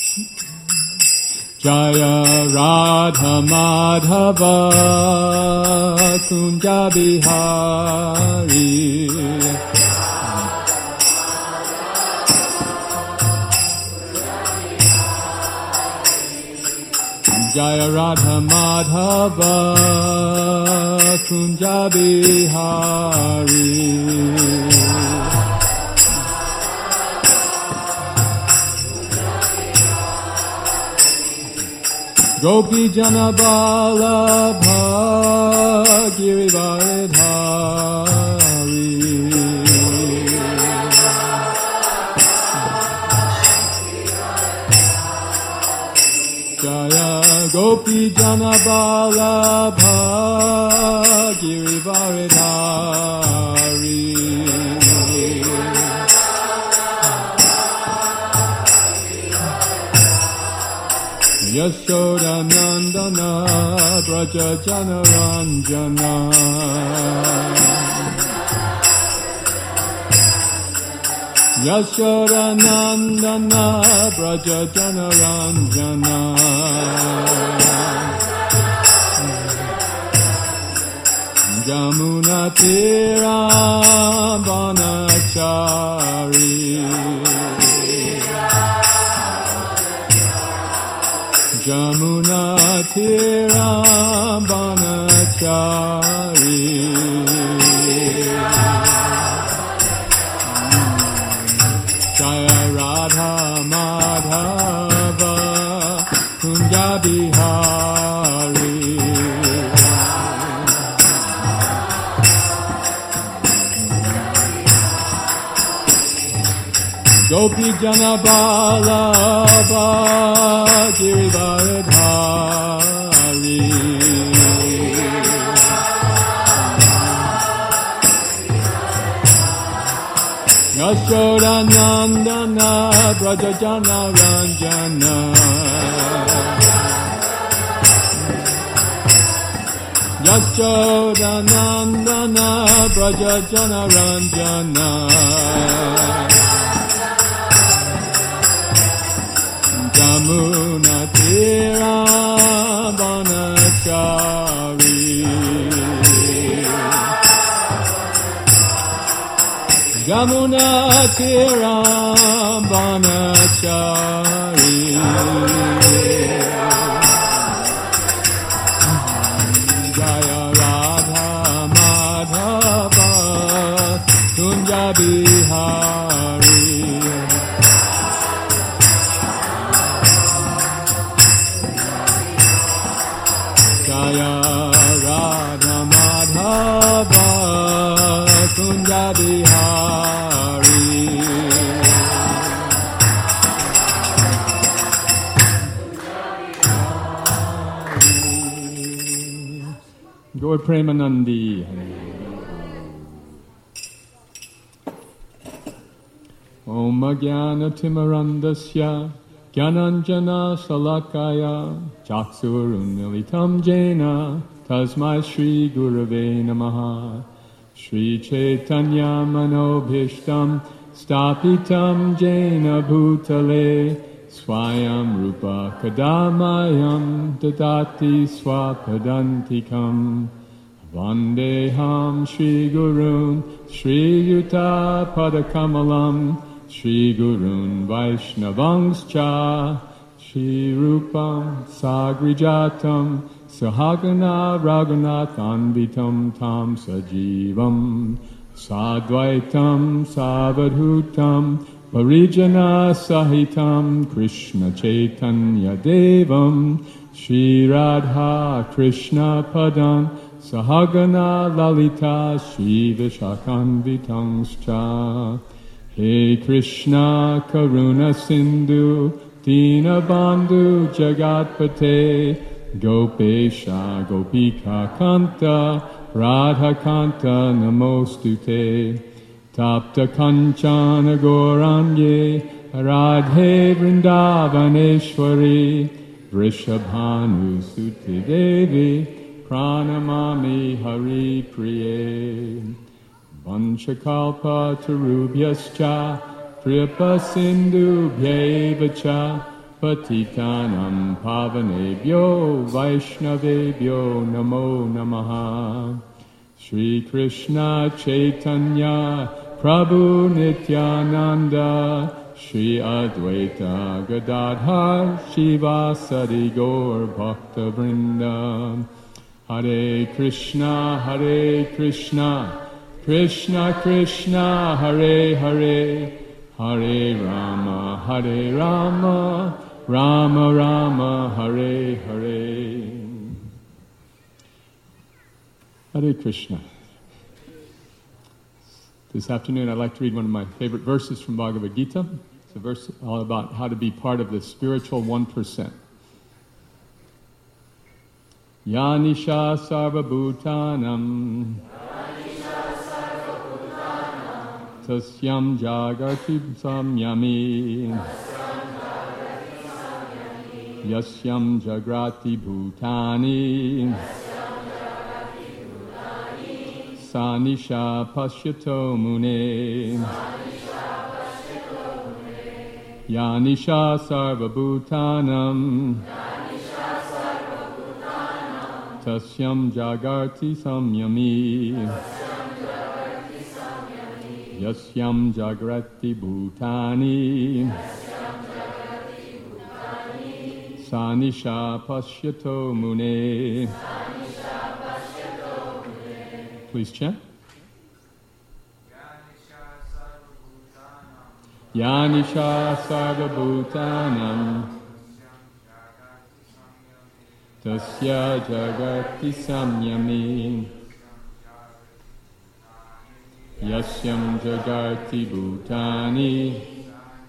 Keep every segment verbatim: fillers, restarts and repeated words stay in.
Jaya Radha Madhava Kunja Bihari Jaya Radha Madhava Kunja Bihari Gopi Jana Vallabha Girivaridhari Jaya Gopi Jana Vallabha Girivaridhari Yashoda Nandana Braja Janaranjana Yashoda Nandana Braja Janaranjana Jamuna Tira Vanachari Jamuna Tiram Banachari Jaya Radha Madhava Kunja Bihari Gopi Jana Vallabha Girivaridhari Yashoda Nandana Braja Janaranjana Yashoda Nandana Braja Janaranjana Jamuna Tira Vanachari Jamuna Tira Vanachari Jaya Radha Madhava Kunja Bihari Jaya Radha Madhava Kunja Bihari Gaur Premanandi Om Jnana Timarandasya Gyananjana Salakaya Chaksurunmilitam Jena Tasmai Shri Gurave Namaha Shri Chaitanya Manobhishtam Stapitam Jena Bhutale Swayam Rupa Kadamayam Dadati Swapadantikam Vandeham Shri Gurun Shri Yuta Padakamalam Shri Gurun Vaishnavangscha Shri Rupam Sagrijatam Sahagana Raghunathanvitam Tam Sajivam Sadvaitam Savadhutam Parijana Sahitam Krishna Chaitanya Devam Shri Radha Krishna Padam Sahagana Lalita Shri Vishakanvitangscha He Krishna Karuna Sindhu Dinabandhu Jagatpate Gopesha Gopika Kanta Radha Kanta Namostute Tapta Kanchana Goranye Radhe Vrindavaneshwari Vrishabhanu Suti Devi Pranamami Hari Priye Vanchakalpa Tarubhyascha Kripa Sindhu Bhyevacha Patitanam pavanebhyo Vaishnavebhyo namo namaha. Shri Krishna Chaitanya Prabhu Nityananda Shri Advaita Gadadhar Shivasadi Gaur Bhakta Vrinda. Hare Krishna, Hare Krishna, Krishna Krishna, Hare Hare, Hare Rama, Hare Rama, Rama Rama, Hare Hare. Hare Krishna. This afternoon I'd like to read one of my favorite verses from Bhagavad Gita. It's a verse all about how to be part of the spiritual one percent. Yanisha sarva bhutanam tasyam jagarti samyami yasyam jagrati bhutani sanisha pashyato mune yanisha sarva bhutanam tasyam jagarti samyami yasyam jagrati bhutani sanisha pashyato mune. Please chant. Yanisha sarva bhutanam tasya jagati samyami yasyam jagarti bhutani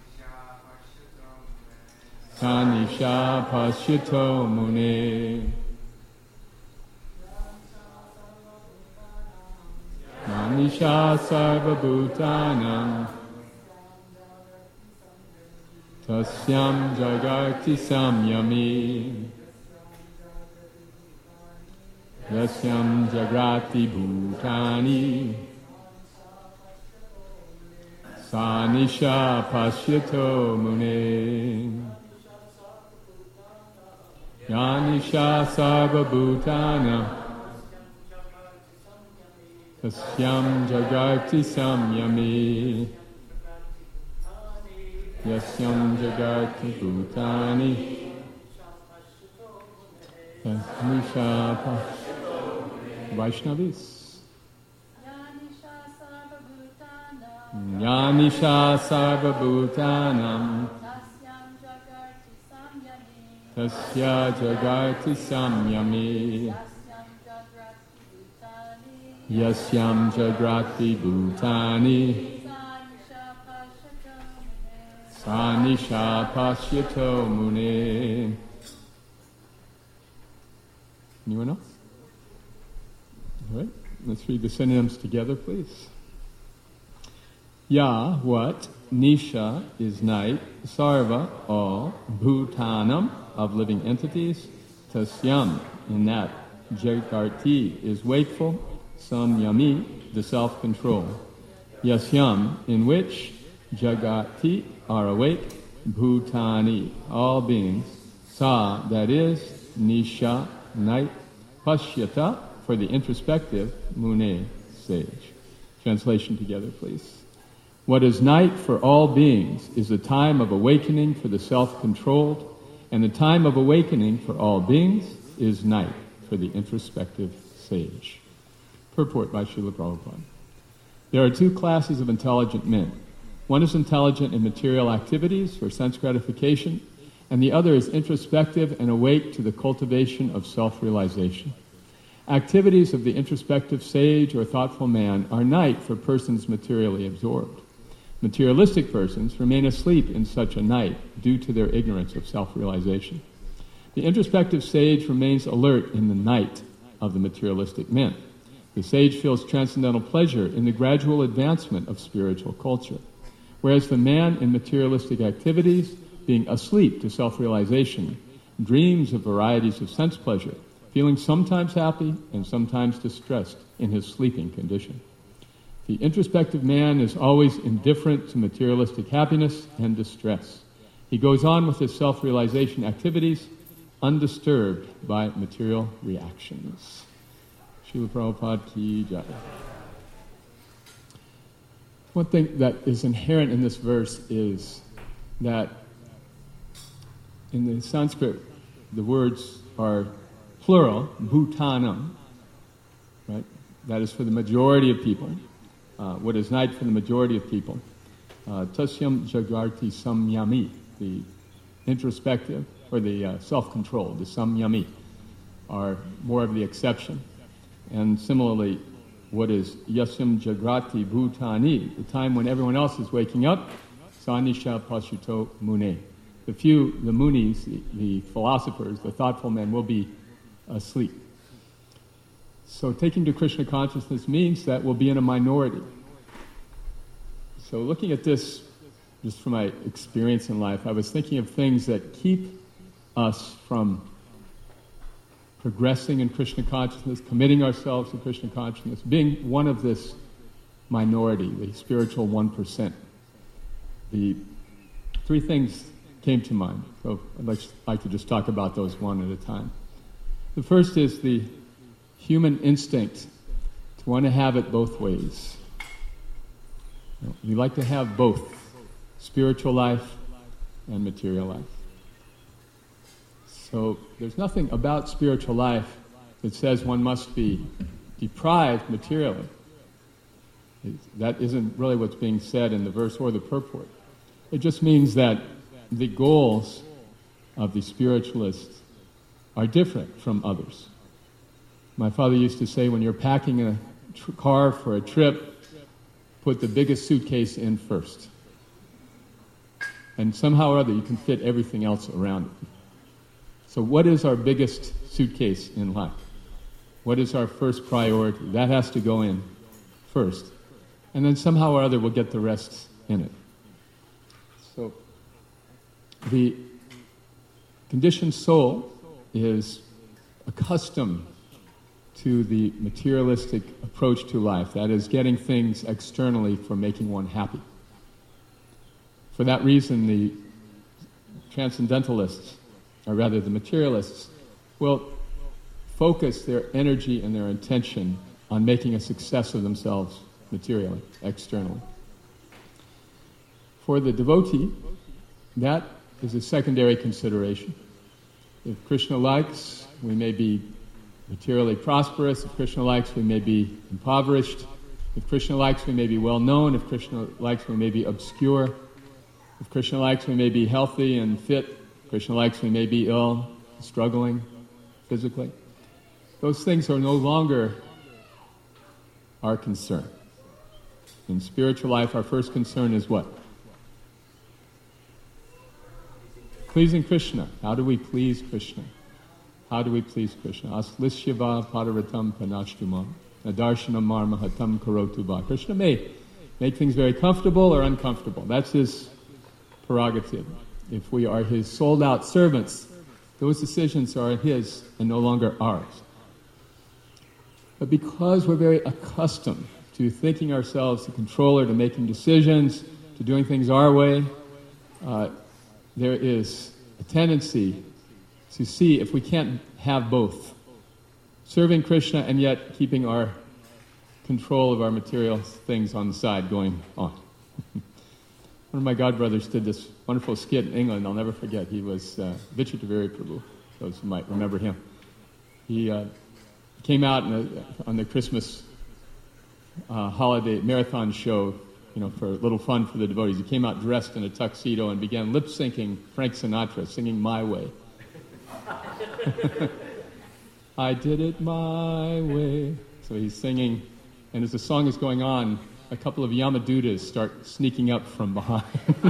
sanisha pashyato mune. Yanisha sarva bhutanam tasyam jagarti samyami yasyam jagrati bhutani sanisha pashyato mune. Yanisha sarva bhutanam tasyam jagarti samyami yasyam jagarti bhutani sanisha pashyato. Vaishnavis. Yanisha sarva bhutanam tasya jagarti samyami yasyam jagrati bhutani sanisha pashyato mune. Anyone else? All right, let's read the synonyms together, please. Ya, what? Nisha is night. Sarva, all. Bhutanam, of living entities. Tasyam, in that. Jagarti is wakeful. Samyami, the self-control. Yasyam, in which. Jagati, are awake. Bhutani, all beings. Sa, that is. Nisha, night. Pashyata, for the introspective. Mune, sage. Translation together, please. What is night for all beings is the time of awakening for the self-controlled, and the time of awakening for all beings is night for the introspective sage. Purport by Srila Prabhupada. There are two classes of intelligent men. One is intelligent in material activities for sense gratification, and the other is introspective and awake to the cultivation of self-realization. Activities of the introspective sage or thoughtful man are night for persons materially absorbed. Materialistic persons remain asleep in such a night due to their ignorance of self-realization. The introspective sage remains alert in the night of the materialistic men. The sage feels transcendental pleasure in the gradual advancement of spiritual culture, whereas the man in materialistic activities, being asleep to self-realization, dreams of varieties of sense pleasure, feeling sometimes happy and sometimes distressed in his sleeping condition. The introspective man is always indifferent to materialistic happiness and distress. He goes on with his self-realization activities undisturbed by material reactions. Srila Prabhupada ki jai. One thing that is inherent in this verse is that in the Sanskrit, the words are plural, bhutanam, right? That is for the majority of people. Uh, what is night for the majority of people. Uh, tasyam jagarti samyami, the introspective, or the uh, self-control, the samyami, are more of the exception. And similarly, what is yasyam jagrati bhutani, the time when everyone else is waking up, sanisha pashuto mune. The few, the munis, the, the philosophers, the thoughtful men, will be asleep. So taking to Krishna consciousness means that we'll be in a minority. So looking at this, just from my experience in life, I was thinking of things that keep us from progressing in Krishna consciousness, committing ourselves to Krishna consciousness, being one of this minority, the spiritual one percent. The three things came to mind, so I'd like, like to just talk about those one at a time. The first is the human instinct to want to have it both ways. You know, we like to have both spiritual life and material life. So there's nothing about spiritual life that says one must be deprived materially. That isn't really what's being said in the verse or the purport. It just means that the goals of the spiritualists are different from others. My father used to say, when you're packing a tr- car for a trip, put the biggest suitcase in first. And somehow or other you can fit everything else around it. So what is our biggest suitcase in life? What is our first priority? That has to go in first. And then somehow or other we'll get the rest in it. So the conditioned soul is accustomed to the materialistic approach to life, that is, getting things externally for making one happy. For that reason, the transcendentalists, or rather the materialists, will focus their energy and their intention on making a success of themselves materially, externally. For the devotee, that is a secondary consideration. If Krishna likes, we may be materially prosperous. If Krishna likes, we may be impoverished. If Krishna likes, we may be well known. If Krishna likes, we may be obscure. If Krishna likes, we may be healthy and fit. If Krishna likes, we may be ill, struggling physically. Those things are no longer our concern. In spiritual life, our first concern is what? Pleasing Krishna. How do we please Krishna? How do we please Krishna? Aslishyava pararatam panashtuma nadarshana marmahatam karotuba. Krishna may make things very comfortable or uncomfortable. That's his prerogative. If we are his sold-out servants, those decisions are his and no longer ours. But because we're very accustomed to thinking ourselves the controller, to making decisions, to doing things our way, uh, there is a tendency to see if we can't have both. Serving Krishna and yet keeping our control of our material things on the side going on. One of my godbrothers did this wonderful skit in England, I'll never forget. He was uh, Vichitaviri Prabhu, those who might remember him. He uh, came out in a, on the Christmas uh, holiday marathon show, you know, for a little fun for the devotees. He came out dressed in a tuxedo and began lip-syncing Frank Sinatra, singing My Way. I did it my way. So he's singing, and as the song is going on, a couple of Yamadutas start sneaking up from behind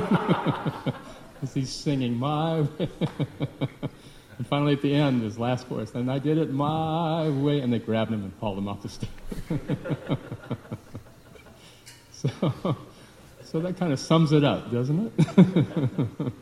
as he's singing my way. And finally at the end, his last chorus, and I did it my way, and they grabbed him and hauled him off the stage. so, so that kind of sums it up, doesn't it?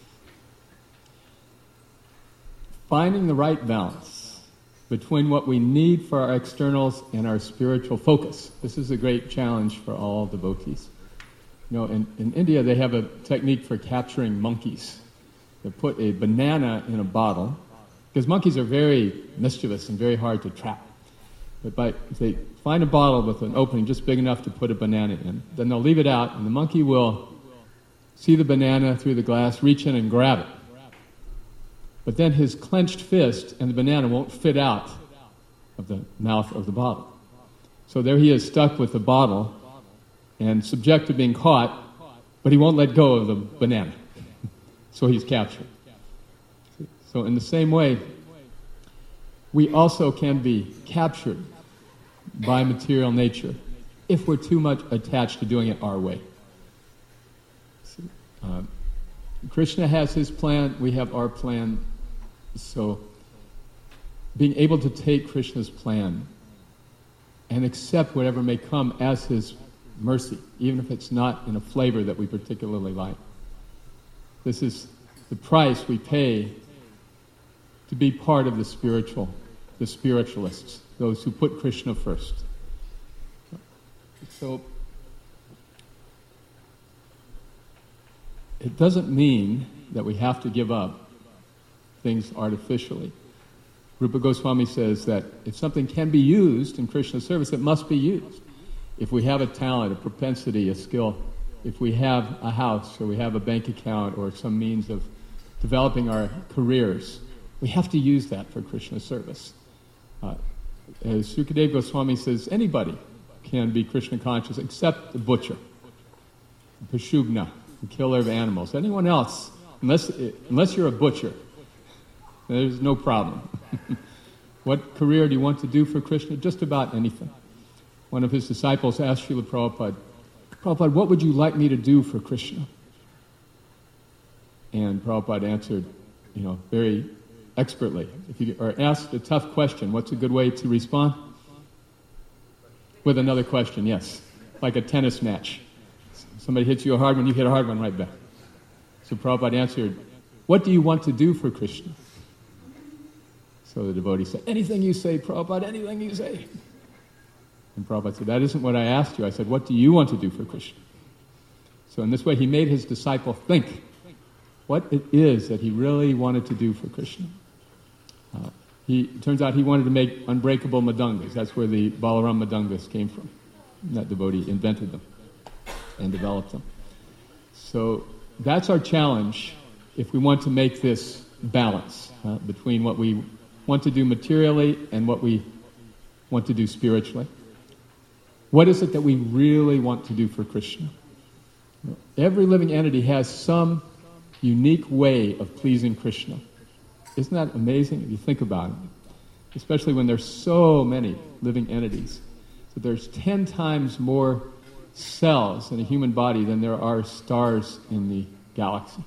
Finding the right balance between what we need for our externals and our spiritual focus. This is a great challenge for all devotees. You know, in, in India they have a technique for capturing monkeys. They put a banana in a bottle, because monkeys are very mischievous and very hard to trap. But by, if they find a bottle with an opening just big enough to put a banana in, then they'll leave it out, and the monkey will see the banana through the glass, reach in and grab it. But then his clenched fist and the banana won't fit out of the mouth of the bottle. So there he is, stuck with the bottle and subject to being caught, but he won't let go of the banana. So he's captured. So in the same way, we also can be captured by material nature if we're too much attached to doing it our way. Uh, Krishna has his plan, we have our plan. So being able to take Krishna's plan and accept whatever may come as his mercy, even if it's not in a flavor that we particularly like. This is the price we pay to be part of the spiritual, the spiritualists, those who put Krishna first. So it doesn't mean that we have to give up things artificially. Rupa Goswami says that if something can be used in Krishna's service, it must be used. If we have a talent, a propensity, a skill, if we have a house or we have a bank account or some means of developing our careers, we have to use that for Krishna's service. Uh, as Sukadeva Goswami says, anybody can be Krishna conscious except the butcher, the Pashugna, the killer of animals. Anyone else, unless unless you're a butcher, there's no problem. What career do you want to do for Krishna? Just about anything. One of his disciples asked Srila Prabhupada, Prabhupada, what would you like me to do for Krishna? And Prabhupada answered, you know, very expertly. If you are asked a tough question, what's a good way to respond? With another question, yes. Like a tennis match. Somebody hits you a hard one, you hit a hard one right back. So Prabhupada answered, what do you want to do for Krishna? So the devotee said, anything you say, Prabhupada, anything you say. And Prabhupada said, that isn't what I asked you. I said, what do you want to do for Krishna? So in this way, he made his disciple think what it is that he really wanted to do for Krishna. Uh, he, it turns out he wanted to make unbreakable madangas. That's where the Balaram madangas came from. That devotee invented them and developed them. So that's our challenge if we want to make this balance uh, between what we want to do materially and what we want to do spiritually. What is it that we really want to do for Krishna? Every living entity has some unique way of pleasing Krishna. Isn't that amazing if you think about it? Especially when there's so many living entities. So there's ten times more cells in a human body than there are stars in the galaxy.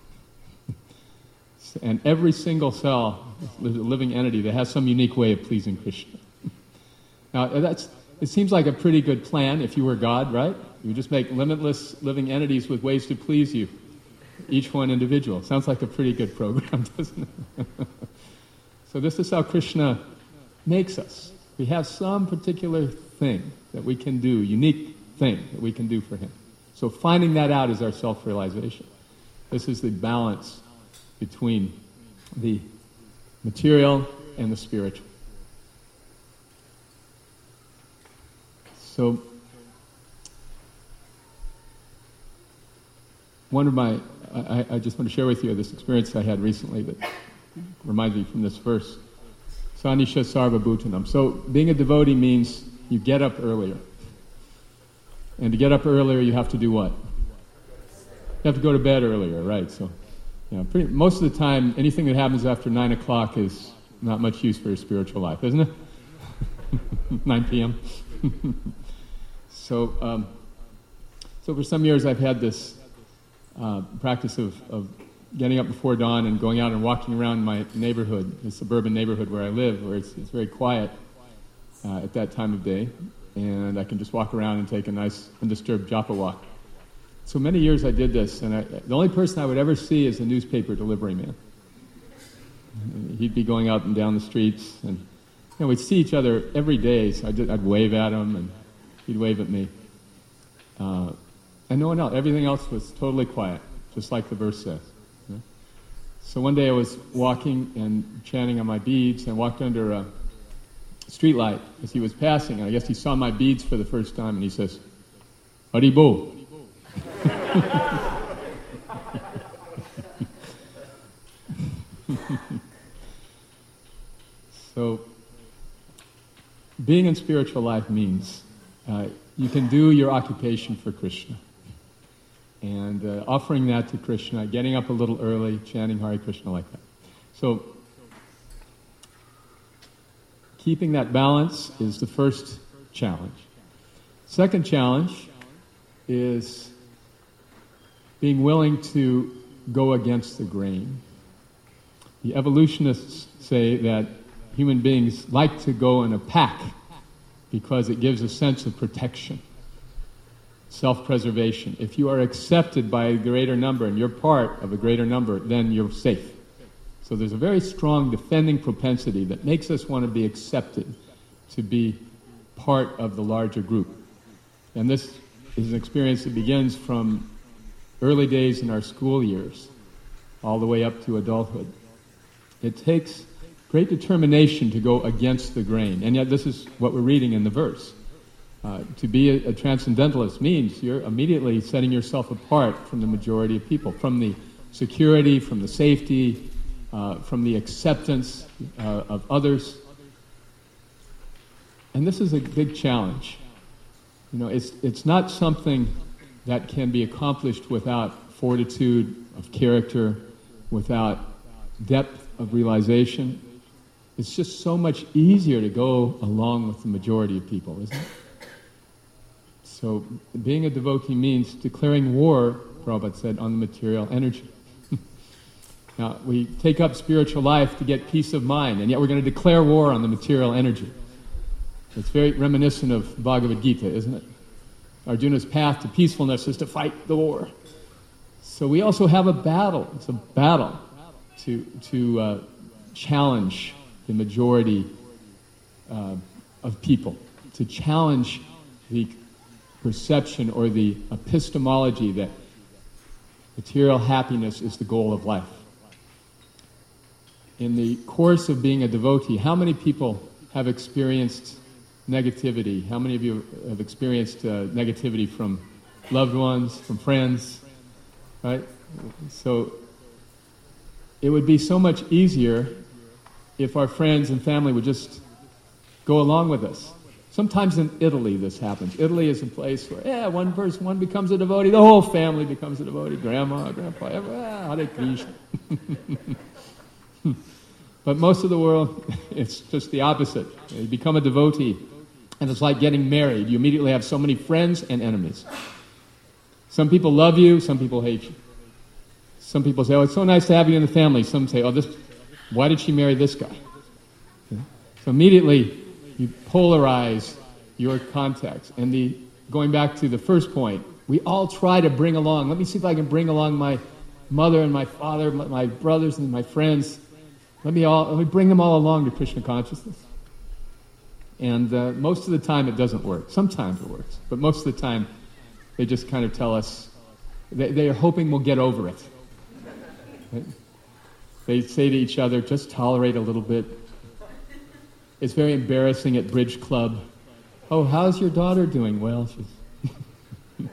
And every single cell is a living entity that has some unique way of pleasing Krishna. Now, that's it seems like a pretty good plan if you were God, right? You would just make limitless living entities with ways to please you, each one individual. Sounds like a pretty good program, doesn't it? So this is how Krishna makes us. We have some particular thing that we can do, unique thing that we can do for him. So finding that out is our self-realization. This is the balance between the material and the spiritual. So, one of my, I, I just want to share with you this experience I had recently that reminds me from this verse. Sanisha Sarva Bhutanam. So, being a devotee means you get up earlier. And to get up earlier, you have to do what? You have to go to bed earlier, right? So, you know, pretty, most of the time, anything that happens after nine o'clock is not much use for your spiritual life, isn't it? nine p.m. So, um, so for some years I've had this uh, practice of, of getting up before dawn and going out and walking around my neighborhood, the suburban neighborhood where I live, where it's, it's very quiet uh, at that time of day, and I can just walk around and take a nice undisturbed japa walk. So many years I did this, and I, the only person I would ever see is a newspaper delivery man. He'd be going up and down the streets, and you know, we'd see each other every day, so I'd, I'd wave at him, and he'd wave at me. Uh, and no one else. Everything else was totally quiet, just like the verse says. You know? So one day I was walking and chanting on my beads, and walked under a street light as he was passing. And I guess he saw my beads for the first time, and he says, "Haribol." So, being in spiritual life means uh, you can do your occupation for Krishna. And uh, offering that to Krishna, getting up a little early, chanting Hare Krishna like that. So, keeping that balance is the first challenge. Second challenge is being willing to go against the grain. The evolutionists say that human beings like to go in a pack because it gives a sense of protection, self-preservation. If you are accepted by a greater number and you're part of a greater number, then you're safe. So there's a very strong defending propensity that makes us want to be accepted, to be part of the larger group. And this is an experience that begins from early days in our school years, all the way up to adulthood. It takes great determination to go against the grain, and yet this is what we're reading in the verse. Uh, to be a, a transcendentalist means you're immediately setting yourself apart from the majority of people, from the security, from the safety, uh, from the acceptance uh, of others. And this is a big challenge. You know, it's it's not something that can be accomplished without fortitude of character, without depth of realization. It's just so much easier to go along with the majority of people, isn't it? So being a devotee means declaring war, Prabhupada said, on the material energy. Now, we take up spiritual life to get peace of mind, and yet we're going to declare war on the material energy. It's very reminiscent of Bhagavad Gita, isn't it? Arjuna's path to peacefulness is to fight the war. So we also have a battle. It's a battle to to uh, challenge the majority uh, of people, to challenge the perception or the epistemology that material happiness is the goal of life. In the course of being a devotee, how many people have experienced negativity? How many of you have experienced uh, negativity from loved ones, from friends, right? So it would be so much easier if our friends and family would just go along with us. Sometimes in Italy this happens. Italy is a place where, yeah, one person, one becomes a devotee, the whole family becomes a devotee, grandma, grandpa, everyone, ah, Hare Krishna. But most of the world, it's just the opposite. You become a devotee, and it's like getting married. You immediately have so many friends and enemies. Some people love you, some people hate you. Some people say, oh, it's so nice to have you in the family. Some say, oh, this, why did she marry this guy? Okay. So immediately, you polarize your contacts. And the going back to the first point, we all try to bring along, let me see if I can bring along my mother and my father, my, my brothers and my friends. Let me all let me bring them all along to Krishna consciousness. And uh, most of the time it doesn't work. Sometimes it works. But most of the time they just kind of tell us, they, they are hoping we'll get over it. Right? They say to each other, just tolerate a little bit. It's very embarrassing at Bridge Club. Oh, how's your daughter doing? Well, she's...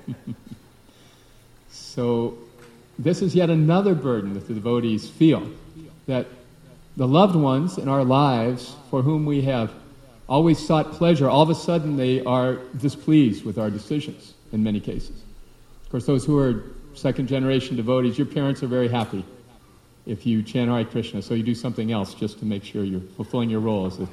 So this is yet another burden that the devotees feel, that the loved ones in our lives for whom we have always sought pleasure, all of a sudden they are displeased with our decisions in many cases. Of course, those who are second-generation devotees, your parents are very happy if you chant Hare Krishna, so you do something else just to make sure you're fulfilling your role as a...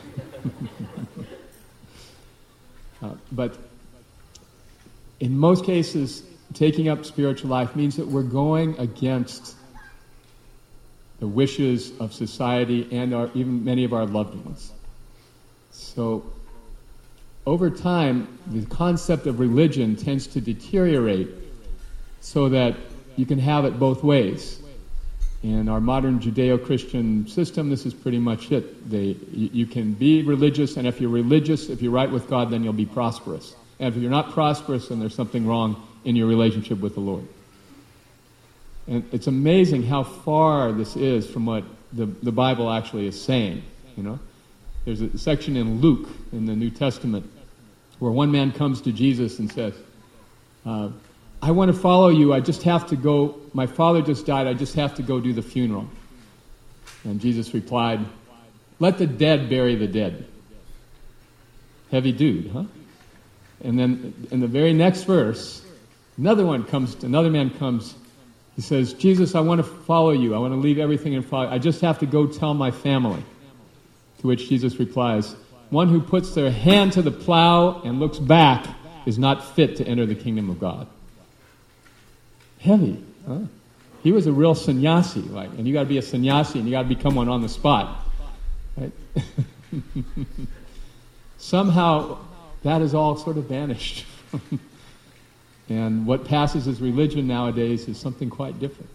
uh, but in most cases, taking up spiritual life means that we're going against the wishes of society and our, even many of our loved ones. So, over time, the concept of religion tends to deteriorate so that you can have it both ways. In our modern Judeo-Christian system, this is pretty much it. They, you, you can be religious, and if you're religious, if you're right with God, then you'll be prosperous. And if you're not prosperous, then there's something wrong in your relationship with the Lord. And it's amazing how far this is from what the, the Bible actually is saying, you know. There's a section in Luke, in the New Testament, where one man comes to Jesus and says, uh, I want to follow you, I just have to go, my father just died, I just have to go do the funeral. And Jesus replied, let the dead bury the dead. Heavy dude, huh? And then in the very next verse, another one comes, another man comes, he says, Jesus, I want to follow you, I want to leave everything and follow you. I just have to go tell my family. To which Jesus replies, one who puts their hand to the plow and looks back is not fit to enter the kingdom of God. Heavy, huh? He was a real sannyasi, like, and you got to be a sannyasi, and you got to become one on the spot, right? Somehow, that is all sort of vanished, and what passes as religion nowadays is something quite different.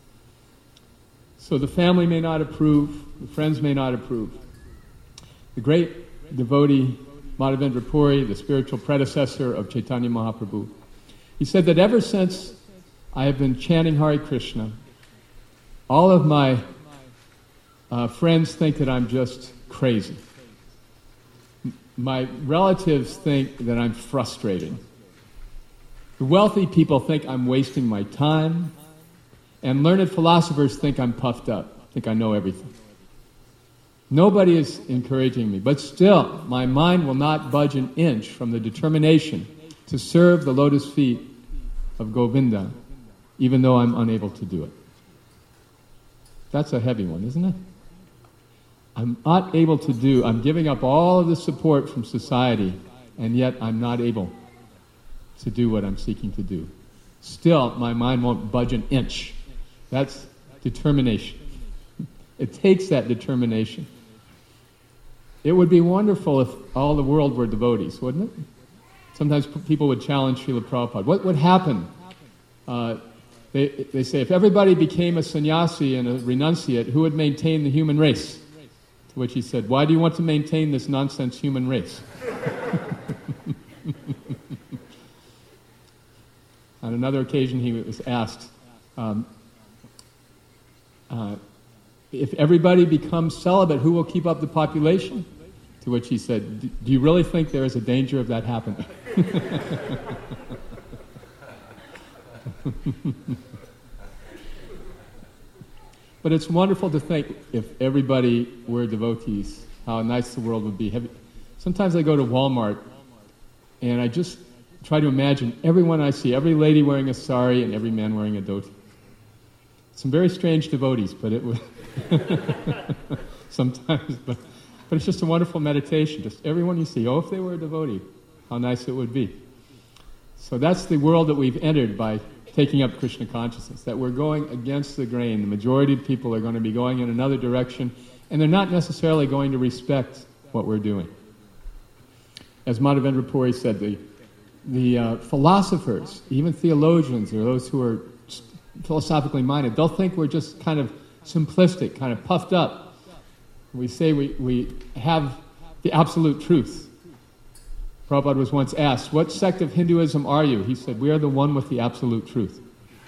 So the family may not approve, the friends may not approve. The great devotee Madhavendra Puri, the spiritual predecessor of Chaitanya Mahaprabhu, he said that ever since I have been chanting Hare Krishna, all of my uh, friends think that I'm just crazy. M- my relatives think that I'm frustrated. The wealthy people think I'm wasting my time, and learned philosophers think I'm puffed up, think I know everything. Nobody is encouraging me, but still, my mind will not budge an inch from the determination to serve the lotus feet of Govinda, even though I'm unable to do it. That's a heavy one, isn't it? I'm not able to do, I'm giving up all of the support from society, and yet I'm not able to do what I'm seeking to do. Still, my mind won't budge an inch. That's determination. It takes that determination. It would be wonderful if all the world were devotees, wouldn't it? Sometimes p- people would challenge Srila Prabhupada. What would happen? Uh, they, they say, if everybody became a sannyasi and a renunciate, who would maintain the human race? To which he said, why do you want to maintain this nonsense human race? On another occasion, he was asked, um, uh, if everybody becomes celibate, who will keep up the population? To which he said, do you really think there is a danger of that happening? But it's wonderful to think if everybody were devotees, how nice the world would be. Have, sometimes I go to Walmart and I just try to imagine everyone I see, every lady wearing a sari and every man wearing a dhoti. Some very strange devotees, but it would sometimes, but, but it's just a wonderful meditation. Just everyone you see, oh, if they were a devotee, how nice it would be. So that's the world that we've entered by taking up Krishna consciousness, that we're going against the grain. The majority of people are going to be going in another direction, and they're not necessarily going to respect what we're doing. As Madhavendra Puri said, the, the uh, philosophers, even theologians, or those who are philosophically minded, they'll think we're just kind of simplistic, kind of puffed up. We say we, we have the absolute truth. Prabhupada was once asked, what sect of Hinduism are you? He said, we are the one with the absolute truth.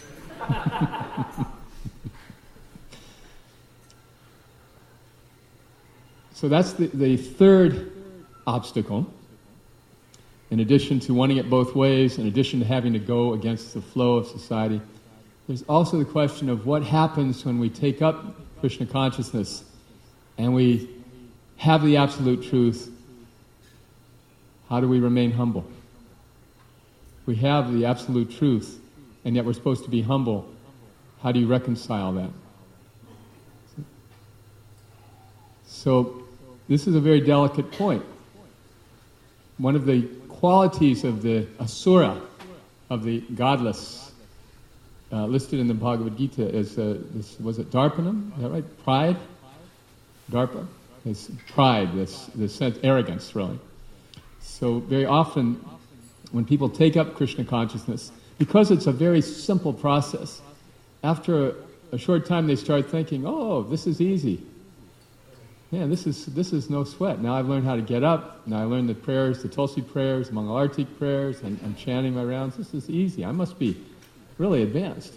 So that's the, the third obstacle. In addition to wanting it both ways, in addition to having to go against the flow of society, there's also the question of what happens when we take up Krishna consciousness and we have the absolute truth. How do we remain humble? We have the absolute truth, and yet we're supposed to be humble. How do you reconcile that? So, this is a very delicate point. One of the qualities of the asura, of the godless, uh, listed in the Bhagavad Gita is, uh, this, was it Darpanam? Is that right? Pride? Darpa? It's pride, this, this sense, arrogance, really. So very often, when people take up Krishna consciousness, because it's a very simple process, after a, a short time they start thinking, oh, this is easy. Yeah, this is this is no sweat. Now I've learned how to get up. Now I learned the prayers, the Tulsi prayers, Mangalartik prayers, and I'm chanting my rounds. This is easy. I must be really advanced.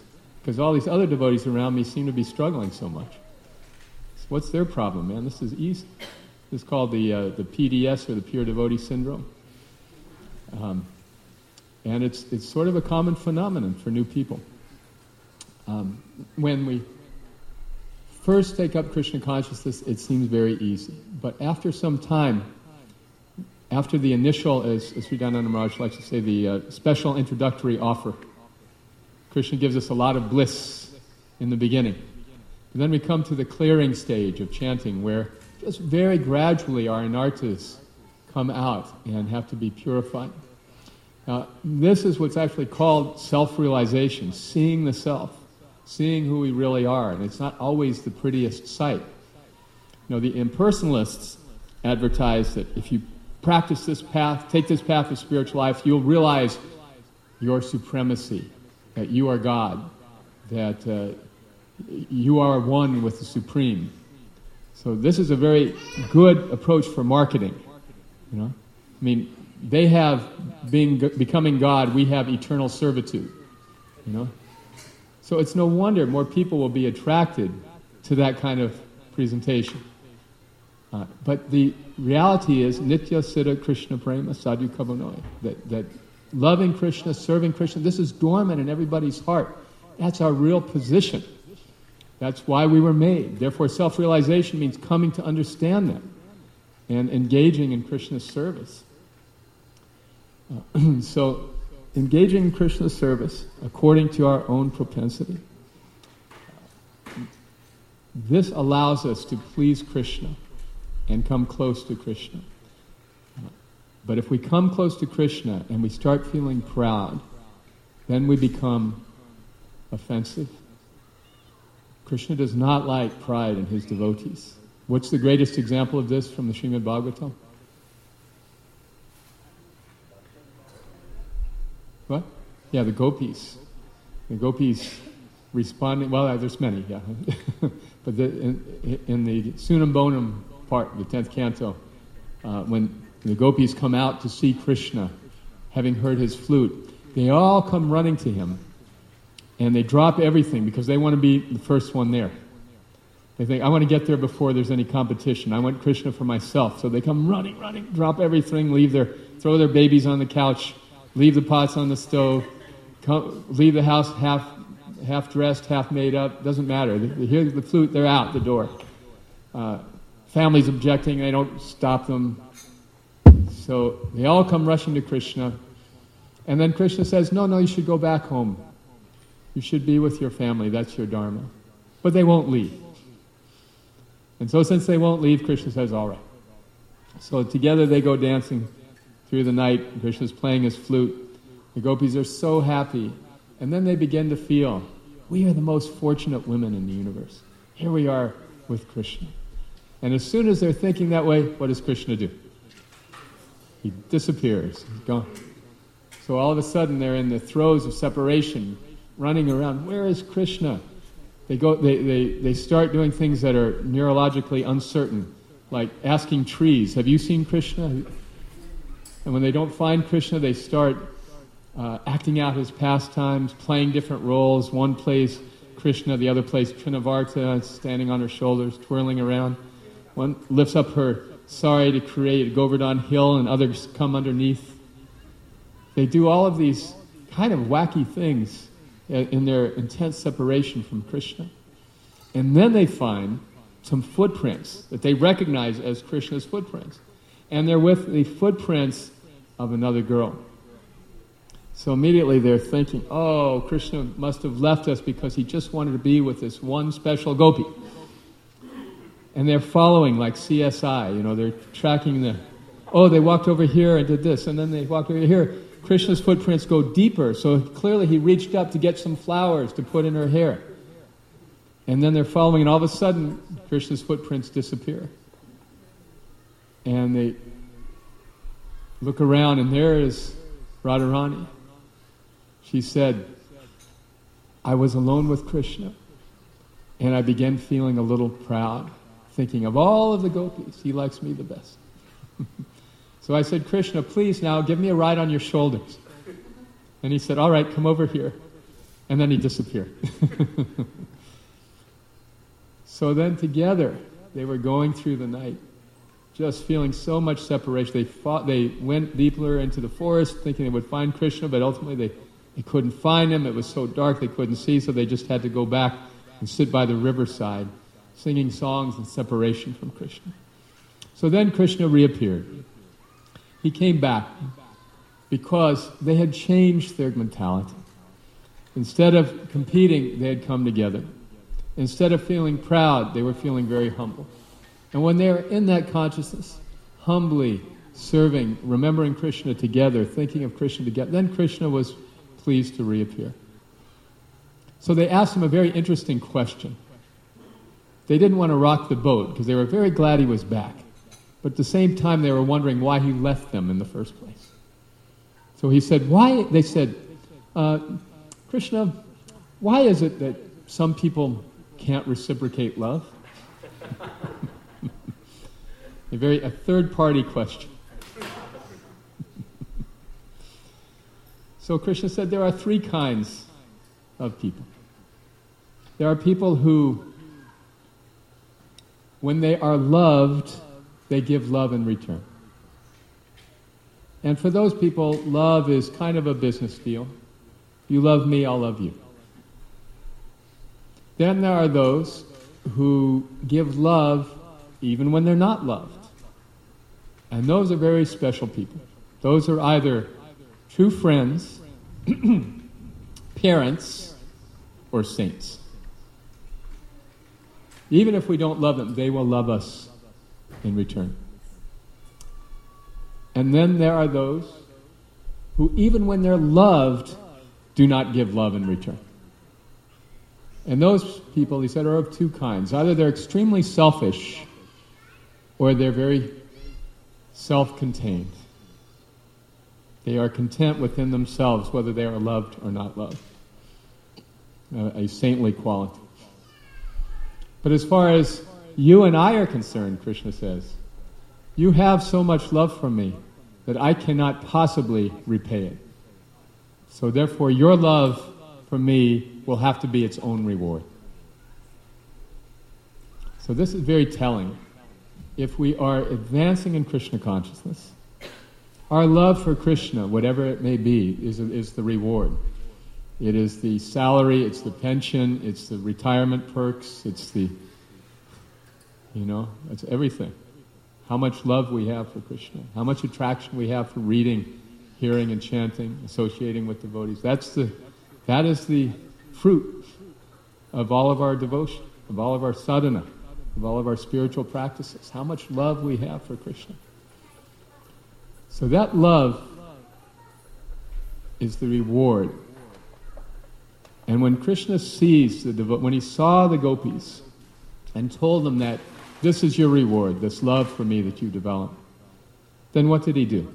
because all these other devotees around me seem to be struggling so much. So what's their problem, man? This is easy. This is called the uh, the P D S, or the Pure Devotee Syndrome. Um, and it's it's sort of a common phenomenon for new people. Um, when we first take up Krishna consciousness, it seems very easy. But after some time, after the initial, as, as Sridhananda Maharaj likes to say, the uh, special introductory offer, Krishna gives us a lot of bliss in the beginning. And then we come to the clearing stage of chanting, where just very gradually our anarthas come out and have to be purified. Now, this is what's actually called self-realization, seeing the self, seeing who we really are, and it's not always the prettiest sight. You know, the impersonalists advertise that if you practice this path, take this path of spiritual life, you'll realize your supremacy, that you are God, that uh, you are one with the Supreme. So this is a very good approach for marketing. You know, I mean, they have being becoming God, we have eternal servitude. You know, so it's no wonder more people will be attracted to that kind of presentation. Uh, but the reality is Nitya Siddha Krishna Prema Sadhu Kavanoy, that that loving Krishna, serving Krishna, this is dormant in everybody's heart. That's our real position. That's why we were made. Therefore, self-realization means coming to understand that and engaging in Krishna's service. Uh, so, engaging in Krishna's service according to our own propensity. This allows us to please Krishna and come close to Krishna. Uh, but if we come close to Krishna and we start feeling proud, then we become offensive. Krishna does not like pride in his devotees. What's the greatest example of this from the Srimad Bhagavatam? What? Yeah, the gopis. The gopis responding, well, there's many, yeah. But the, in, in the Sunam Bonam part, the tenth canto, uh, when the gopis come out to see Krishna, having heard his flute, they all come running to him. And they drop everything because they want to be the first one there. They think, I want to get there before there's any competition. I want Krishna for myself. So they come running, running, drop everything, leave their, throw their babies on the couch, leave the pots on the stove, come, leave the house half half dressed, half made up. Doesn't matter. They, they hear the flute, they're out the door. Uh, families objecting, they don't stop them. So they all come rushing to Krishna. And then Krishna says, no, no, you should go back home. You should be with your family, that's your dharma. But they won't leave. And so since they won't leave, Krishna says, all right. So together they go dancing through the night. Krishna's playing his flute. The gopis are so happy. And then they begin to feel, we are the most fortunate women in the universe. Here we are with Krishna. And as soon as they're thinking that way, what does Krishna do? He disappears. He's gone. So all of a sudden they're in the throes of separation, running around. Where is Krishna? They go. They, they, they start doing things that are neurologically uncertain, like asking trees, have you seen Krishna? And when they don't find Krishna, they start uh, acting out his pastimes, playing different roles. One plays Krishna, the other plays Trinavarta, standing on her shoulders, twirling around. One lifts up her sari to create a Govardhan hill, and others come underneath. They do all of these kind of wacky things in their intense separation from Krishna. And then they find some footprints that they recognize as Krishna's footprints. And they're with the footprints of another girl. So immediately they're thinking, oh, Krishna must have left us because he just wanted to be with this one special gopi. And they're following like C S I, you know, they're tracking the, oh, they walked over here and did this, and then they walked over here. Krishna's footprints go deeper, so clearly he reached up to get some flowers to put in her hair. And then they're following, and all of a sudden, Krishna's footprints disappear. And they look around, and there is Radharani. She said, I was alone with Krishna, and I began feeling a little proud, thinking of all of the gopis, he likes me the best. So I said, Krishna, please now give me a ride on your shoulders. And he said, all right, come over here. And then he disappeared. So then together, they were going through the night, just feeling so much separation. They fought, they went deeper into the forest, thinking they would find Krishna, but ultimately they, they couldn't find him. It was so dark they couldn't see, so they just had to go back and sit by the riverside, singing songs in separation from Krishna. So then Krishna reappeared. He came back because they had changed their mentality. Instead of competing, they had come together. Instead of feeling proud, they were feeling very humble. And when they were in that consciousness, humbly serving, remembering Krishna together, thinking of Krishna together, then Krishna was pleased to reappear. So they asked him a very interesting question. They didn't want to rock the boat because they were very glad he was back. But at the same time, they were wondering why he left them in the first place. So he said, why? They said, uh, Krishna, why is it that some people can't reciprocate love? a very a third-party question. So Krishna said there are three kinds of people. There are people who, when they are loved, they give love in return. And for those people, love is kind of a business deal. You love me, I'll love you. Then there are those who give love even when they're not loved. And those are very special people. Those are either true friends, parents, or saints. Even if we don't love them, they will love us in return. And then there are those who, even when they're loved, do not give love in return. And those people, he said, are of two kinds. Either they're extremely selfish, or they're very self-contained. They are content within themselves, whether they are loved or not loved. Uh, a saintly quality. But as far as you and I are concerned, Krishna says, you have so much love for me that I cannot possibly repay it. So therefore, your love for me will have to be its own reward. So this is very telling. If we are advancing in Krishna consciousness, our love for Krishna, whatever it may be, is, is the reward. It is the salary, it's the pension, it's the retirement perks, it's the, you know, it's everything. How much love we have for Krishna, how much attraction we have for reading, hearing and chanting, associating with devotees. That's the, that is the fruit of all of our devotion, of all of our sadhana, of all of our spiritual practices. How much love we have for Krishna. So that love is the reward. And when Krishna sees the devo- when he saw the gopis and told them that this is your reward, this love for me that you developed, then what did he do?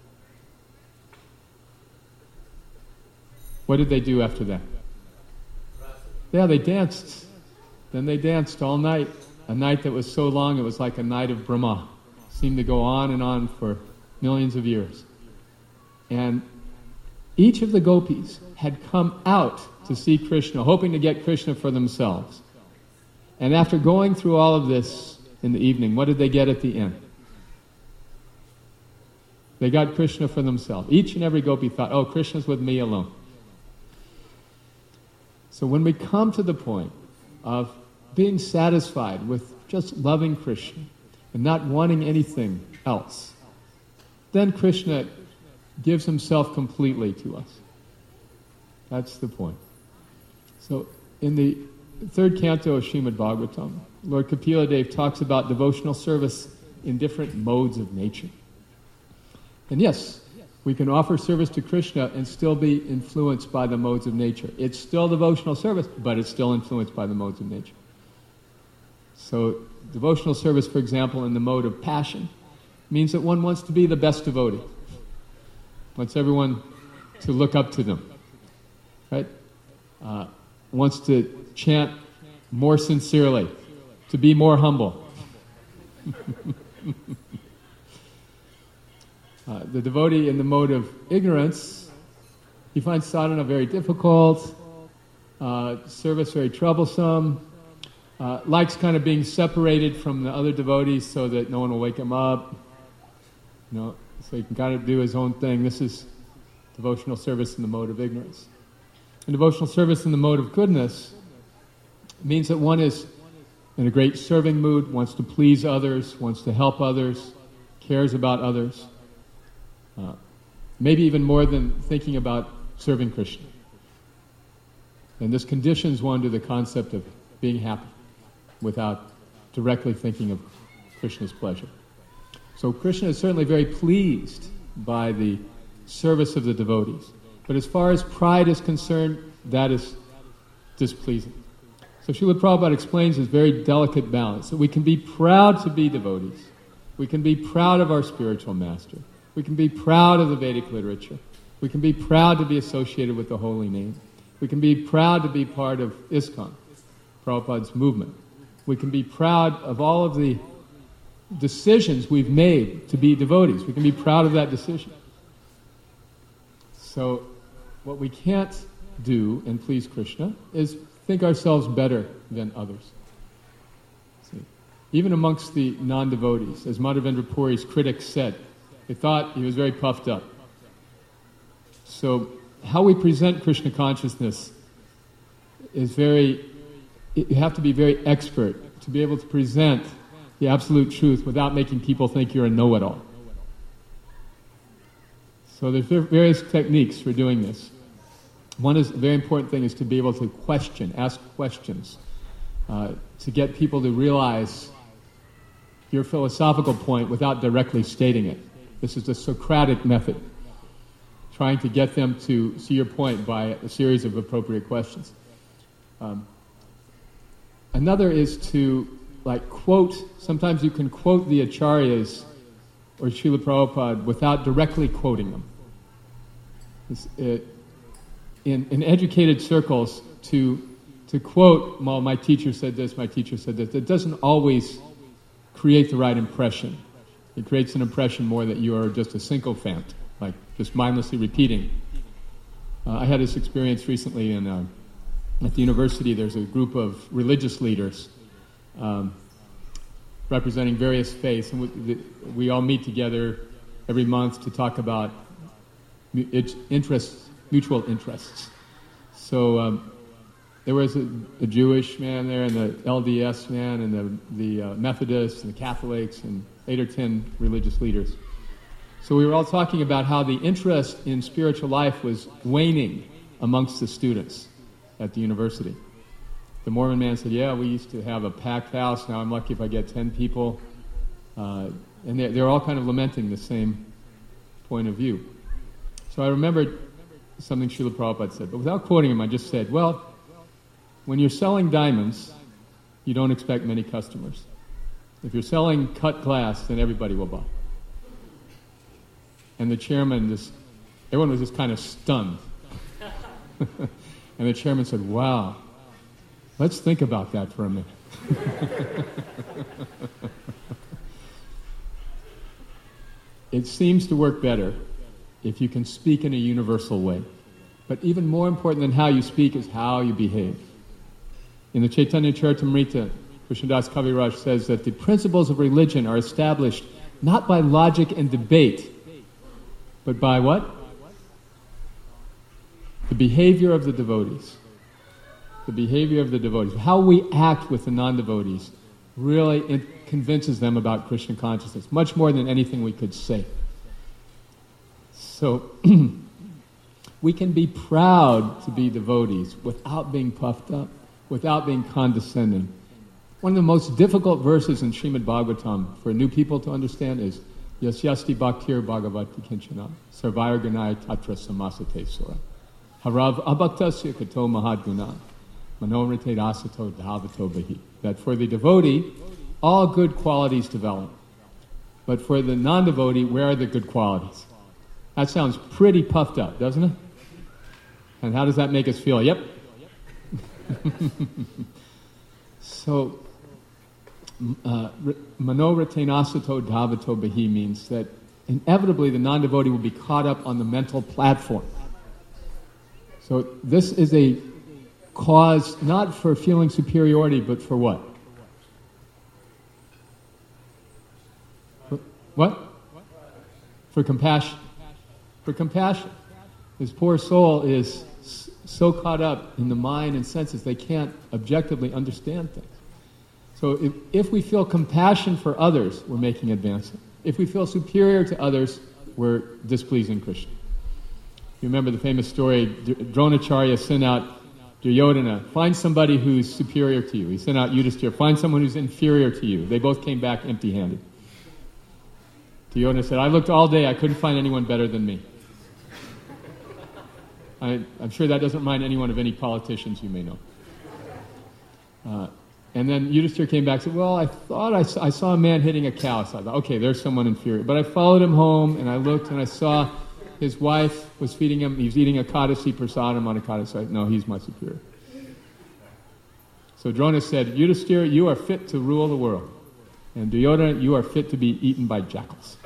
What did they do after that? Yeah, they danced. Then they danced all night. A night that was so long it was like a night of Brahma. It seemed to go on and on for millions of years. And each of the gopis had come out to see Krishna, hoping to get Krishna for themselves. And after going through all of this in the evening, what did they get at the end? They got Krishna for themselves. Each and every gopi thought, oh, Krishna's with me alone. So when we come to the point of being satisfied with just loving Krishna and not wanting anything else, then Krishna gives himself completely to us. That's the point. So in the third canto of Srimad Bhagavatam, Lord Kapila Dev talks about devotional service in different modes of nature. And yes, we can offer service to Krishna and still be influenced by the modes of nature. It's still devotional service, but it's still influenced by the modes of nature. So devotional service, for example, in the mode of passion, means that one wants to be the best devotee. Wants everyone to look up to them. Right? Uh, wants to chant more sincerely, to be more humble. uh, the devotee in the mode of ignorance, he finds sadhana very difficult, uh, service very troublesome, uh, likes kind of being separated from the other devotees so that no one will wake him up, you know, so he can kind of do his own thing. This is devotional service in the mode of ignorance. And devotional service in the mode of goodness means that one is in a great serving mood, wants to please others, wants to help others, cares about others, uh, maybe even more than thinking about serving Krishna. And this conditions one to the concept of being happy without directly thinking of Krishna's pleasure. So Krishna is certainly very pleased by the service of the devotees. But as far as pride is concerned, that is displeasing. So Srila Prabhupada explains this very delicate balance, that we can be proud to be devotees. We can be proud of our spiritual master. We can be proud of the Vedic literature. We can be proud to be associated with the holy name. We can be proud to be part of ISKCON, Prabhupada's movement. We can be proud of all of the decisions we've made to be devotees. We can be proud of that decision. So what we can't do and please Krishna is think ourselves better than others. See? Even amongst the non-devotees, as Madhavendra Puri's critics said, they thought he was very puffed up. So how we present Krishna consciousness is very, you have to be very expert to be able to present the absolute truth without making people think you're a know-it-all. So there's various techniques for doing this. One is, a very important thing is to be able to question, ask questions, uh, to get people to realize your philosophical point without directly stating it. This is the Socratic method, trying to get them to see your point by a series of appropriate questions. Um, another is to, like, quote, sometimes you can quote the Acharyas or Srila Prabhupada without directly quoting them. It's, it, in, in educated circles, to to quote, well, my teacher said this, my teacher said that, that doesn't always create the right impression. It creates an impression more that you are just a sycophant, like just mindlessly repeating. Uh, I had this experience recently in uh, at the university. There's a group of religious leaders um, representing various faiths, and we, the, we all meet together every month to talk about interests, mutual interests. So um, there was a, a Jewish man there, and the L D S man, and the, the uh, Methodists, and the Catholics, and eight or ten religious leaders. So we were all talking about how the interest in spiritual life was waning amongst the students at the university. The Mormon man said, yeah, we used to have a packed house. Now I'm lucky if I get ten people. Uh, and they're, they're all kind of lamenting the same point of view. So I remembered something Srila Prabhupada said, but without quoting him, I just said, well, when you're selling diamonds, you don't expect many customers. If you're selling cut glass, then everybody will buy. And the chairman, just, everyone was just kind of stunned. And the chairman said, wow, let's think about that for a minute. It seems to work better if you can speak in a universal way. But even more important than how you speak is how you behave. In the Chaitanya Charitamrita, Krishnadas Kaviraj says that the principles of religion are established not by logic and debate, but by what? The behavior of the devotees. The behavior of the devotees. How we act with the non-devotees really it convinces them about Krishna consciousness, much more than anything we could say. So, we can be proud to be devotees without being puffed up, without being condescending. One of the most difficult verses in Srimad Bhagavatam for new people to understand is Yasyasti Bhaktir Bhagavati Kinchana Sarvaya Ganaya Tatra Samasate Sura Harav Abhaktasya Kato Mahadguna Manomrite Rasato Dhavato Bahi. That for the devotee, all good qualities develop. But for the non-devotee, where are the good qualities? That sounds pretty puffed up, doesn't it? And how does that make us feel? Yep. So, uh, Mano Ritenasato Dhavato Bahi means that inevitably the non-devotee will be caught up on the mental platform. So this is a cause, not for feeling superiority, but for what? For, what? For compassion. For compassion. This poor soul is so caught up in the mind and senses they can't objectively understand things. So if, if we feel compassion for others, we're making advancement. If we feel superior to others, we're displeasing Krishna. You remember the famous story, Dronacharya sent out Duryodhana, find somebody who's superior to you. He sent out Yudhishthira, find someone who's inferior to you. They both came back empty-handed. Duryodhana said, I looked all day, I couldn't find anyone better than me. I, I'm sure that doesn't remind anyone of any politicians you may know. Uh, and then Yudhishthira came back and said, well, I thought I saw, I saw a man hitting a cow. So I thought, okay, there's someone inferior. But I followed him home, and I looked, and I saw his wife was feeding him, he was eating a kadasi prasadam on a kadasi. So I, no, he's my superior. So Drona said, Yudhishthira, you are fit to rule the world. And Duryodhana, you are fit to be eaten by jackals.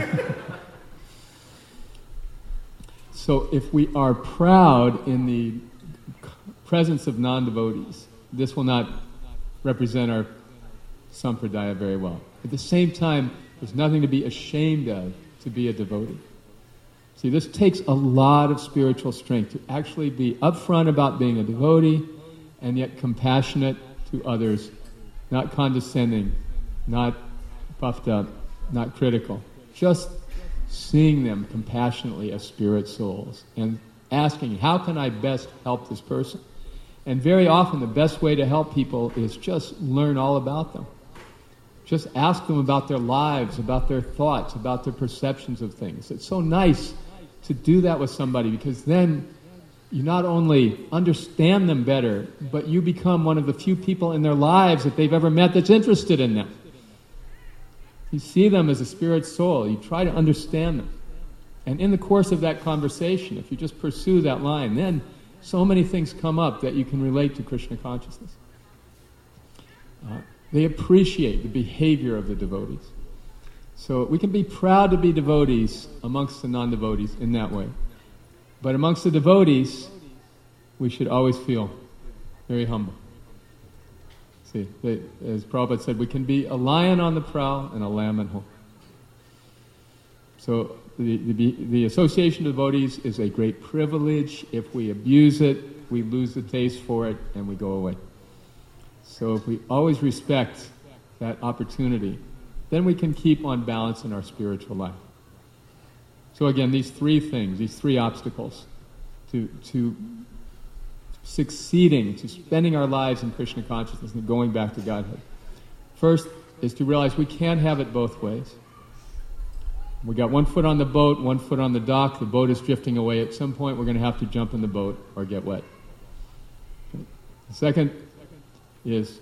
So if we are proud in the presence of non-devotees, this will not represent our sampradaya very well. At the same time, there's nothing to be ashamed of to be a devotee. See, this takes a lot of spiritual strength to actually be upfront about being a devotee and yet compassionate to others, not condescending, not puffed up, not critical. Just seeing them compassionately as spirit souls and asking, how can I best help this person? And very often the best way to help people is just learn all about them. Just ask them about their lives, about their thoughts, about their perceptions of things. It's so nice to do that with somebody because then you not only understand them better, but you become one of the few people in their lives that they've ever met that's interested in them. You see them as a spirit soul. You try to understand them. And in the course of that conversation, if you just pursue that line, then so many things come up that you can relate to Krishna consciousness. Uh, they appreciate the behavior of the devotees. So we can be proud to be devotees amongst the non-devotees in that way. But amongst the devotees, we should always feel very humble. See, they, as Prabhupada said, we can be a lion on the prowl and a lamb at home. So the, the, the association of devotees is a great privilege. If we abuse it, we lose the taste for it and we go away. So if we always respect that opportunity, then we can keep on balance in our spiritual life. So again, these three things, these three obstacles to to succeeding, to spending our lives in Krishna consciousness and going back to Godhead. First is to realize we can't have it both ways. We got one foot on the boat, one foot on the dock, the boat is drifting away. At some point we're going to have to jump in the boat or get wet. Okay. The second is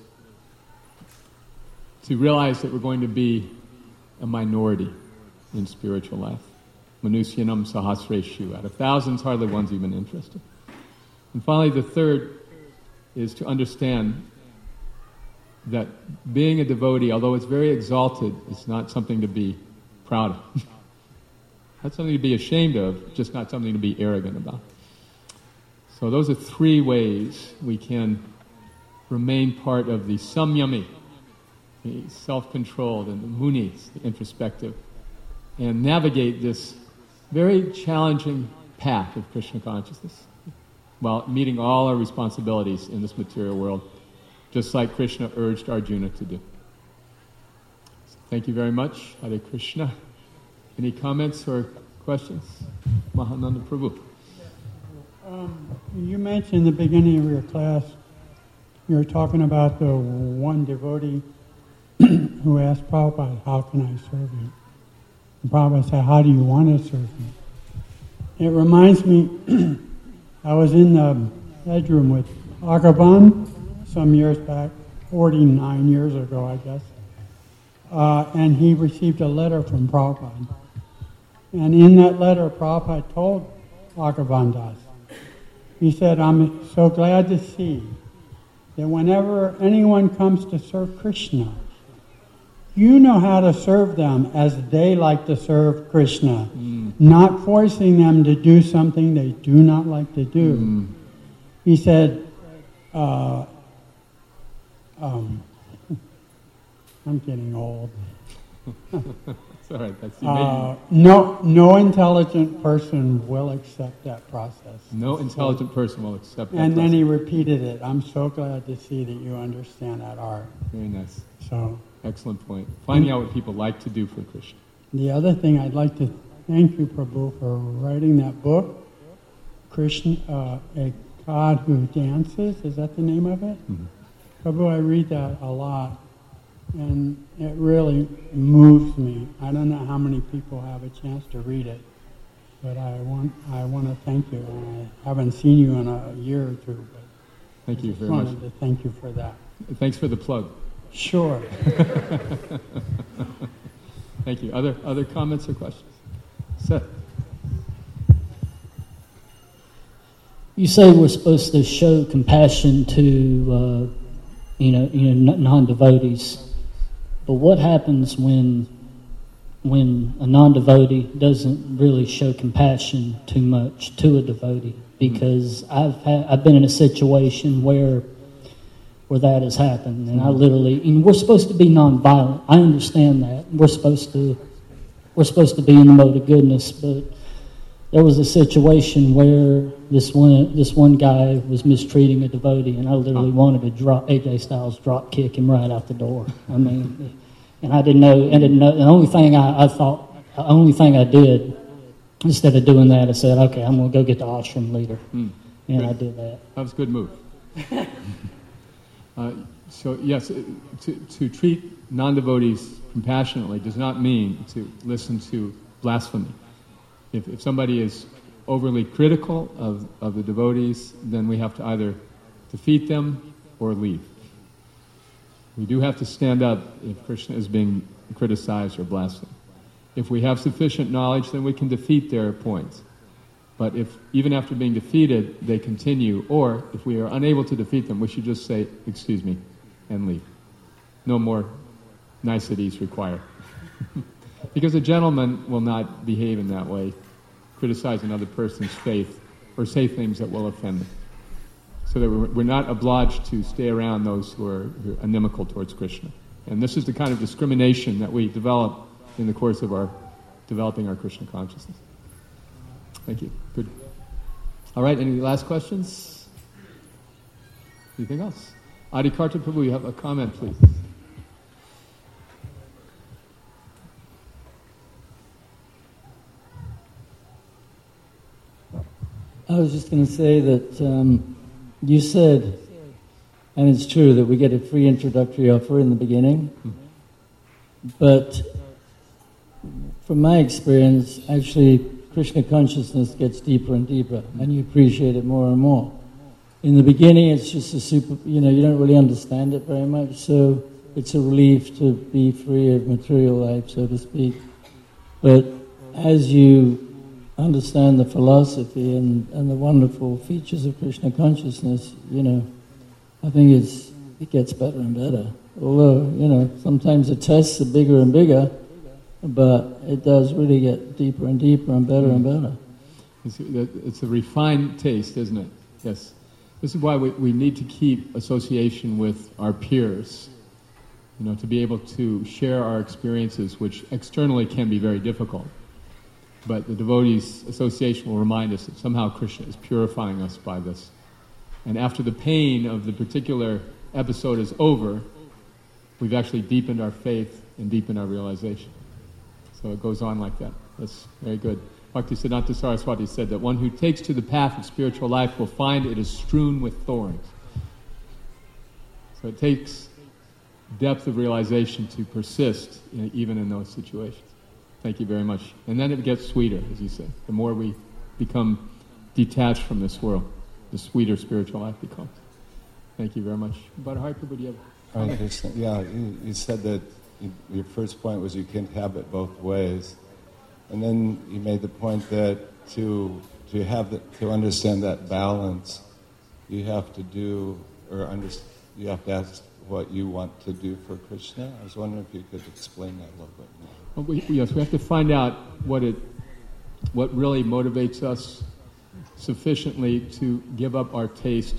to realize that we're going to be a minority in spiritual life. Manusyanam sahasreshu. Out of thousands, hardly one's even interested. And finally, the third is to understand that being a devotee, although it's very exalted, is not something to be proud of. Not something to be ashamed of, just not something to be arrogant about. So those are three ways we can remain part of the samyami, the self-controlled, and the munis, the introspective, and navigate this very challenging path of Krishna consciousness while meeting all our responsibilities in this material world, just like Krishna urged Arjuna to do. So thank you very much. Hare Krishna. Any comments or questions? Mahananda Prabhu. Um, you mentioned in the beginning of your class, you were talking about the one devotee who asked Prabhupada, how can I serve you? And Prabhupada said, how do you want to serve you? It reminds me, I was in the bedroom with Bhagavan some years back, forty-nine years ago, I guess, uh, and he received a letter from Prabhupada. And in that letter, Prabhupada told Bhagavan Das, he said, I'm so glad to see that whenever anyone comes to serve Krishna, you know how to serve them as they like to serve Krishna, mm. not forcing them to do something they do not like to do. Mm. He said, uh, um, I'm getting old. It's all right. That's Uh, no, no intelligent person will accept that process. No intelligent person will accept that. And then process. he repeated it. I'm so glad to see that you understand that art. Very nice. So, Excellent point. Finding out what people like to do for Krishna. the other thing I'd like to thank you, Prabhu, for writing that book, Krishna, uh, A God Who Dances. Is that the name of it? Mm-hmm. Prabhu, I read that a lot, and it really moves me. I don't know how many people have a chance to read it, but I want I want to thank you. I haven't seen you in a year or two, but Thank you I very wanted much. to thank you for that. Thanks for the plug. Sure. Thank you. Other other comments or questions? Seth. You say we're supposed to show compassion to, uh, you know, you know, non-devotees, but what happens when, when a non-devotee doesn't really show compassion too much to a devotee? Because I've ha- I've been in a situation where, where that has happened, and I literally, and we're supposed to be non-violent. I understand that we're supposed to, we're supposed to be in the mode of goodness, but there was a situation where this one this one guy was mistreating a devotee, and I literally wanted to drop A J Styles drop kick him right out the door. I mean, and I didn't know. I didn't know. The only thing I, I thought, the only thing I did instead of doing that, I said, "Okay, I'm going to go get the ashram leader," Hmm. and Good. I did that. That was a good move. uh, so yes, uh, to, to treat non-devotees compassionately does not mean to listen to blasphemy. If, if somebody is overly critical of, of the devotees, then we have to either defeat them or leave. We do have to stand up if Krishna is being criticized or blasphemed. If we have sufficient knowledge, then we can defeat their points. But if, even after being defeated, they continue, or if we are unable to defeat them, we should just say, "Excuse me," and leave. No more niceties required. Because a gentleman will not behave in that way, criticize another person's faith, or say things that will offend them. So that we're, we're not obliged to stay around those who are, who are inimical towards Krishna. And this is the kind of discrimination that we develop in the course of our developing our Krishna consciousness. Thank you. Good. All right, any last questions? Anything else? Adi Karta Prabhu, you have a comment, please. I was just going to say that um, you said, and it's true, that we get a free introductory offer in the beginning, but from my experience, actually, Krishna consciousness gets deeper and deeper, and you appreciate it more and more. In the beginning, it's just a super, you know, you don't really understand it very much, so it's a relief to be free of material life, so to speak. But as you understand the philosophy and, and the wonderful features of Krishna consciousness, you know, I think it's it gets better and better. Although, you know, sometimes the tests are bigger and bigger, but it does really get deeper and deeper and better and better. It's, it's a refined taste, isn't it? Yes. This is why we, we need to keep association with our peers, you know, to be able to share our experiences, which externally can be very difficult. But the devotees' association will remind us that somehow Krishna is purifying us by this. And after the pain of the particular episode is over, we've actually deepened our faith and deepened our realization. So it goes on like that. That's very good. Bhaktisiddhanta Saraswati said that one who takes to the path of spiritual life will find it is strewn with thorns. So it takes depth of realization to persist in, even in those situations. Thank you very much. And then it gets sweeter, as you say. The more we become detached from this world, the sweeter spiritual life becomes. Thank you very much. But Harper, would you have a comment? Right, yeah, you, you said that you, your first point was you can't have it both ways. And then you made the point that to to have the, to understand that balance, you have to do, or under, you have to ask what you want to do for Krishna. I was wondering if you could explain that a little bit more. Well, we, yes, we have to find out what it, what really motivates us sufficiently to give up our taste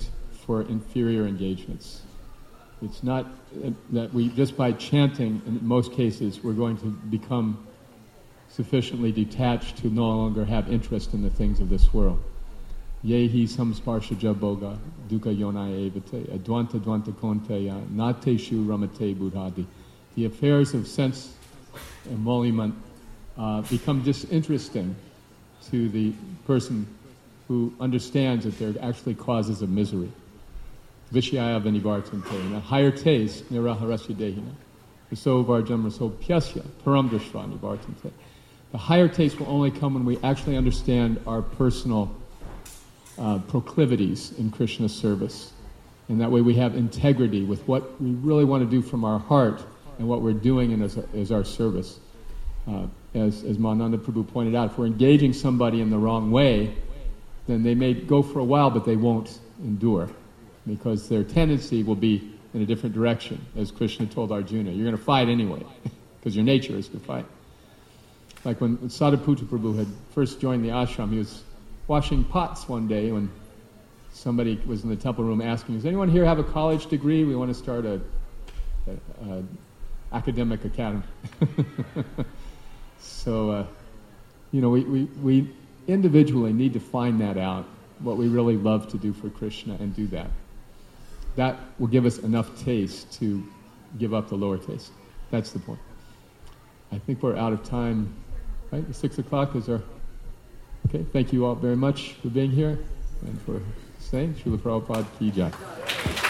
for inferior engagements. It's not uh, that we, just by chanting, in most cases, we're going to become sufficiently detached to no longer have interest in the things of this world. Yehi samsparshaja boga dukkha yonaya evate advanta dvanta konteya nateshu ramate buddhadi. The affairs of sense emolument uh, become disinteresting to the person who understands that they're actually causes of misery. Vishaya vanivartante. And a higher taste, niraharasya dehina. Raso varjam raso pyasya, param drashva nivartante. The higher taste will only come when we actually understand our personal uh, proclivities in Krishna's service. And that way we have integrity with what we really want to do from our heart and what we're doing in as, as our service. Uh, as, as Mahananda Prabhu pointed out, if we're engaging somebody in the wrong way, then they may go for a while, but they won't endure, because their tendency will be in a different direction, as Krishna told Arjuna. You're going to fight anyway, because your nature is to fight. Like when Sadhuputra Prabhu had first joined the ashram, he was washing pots one day when somebody was in the temple room asking, does anyone here have a college degree? We want to start a, a, a academic academy. So, uh, you know, we, we, we individually need to find that out, what we really love to do for Krishna, and do that. That will give us enough taste to give up the lower taste. That's the point. I think we're out of time, right? Six o'clock is our... Okay, thank you all very much for being here and for staying. Srila Prabhupada Ki Jai.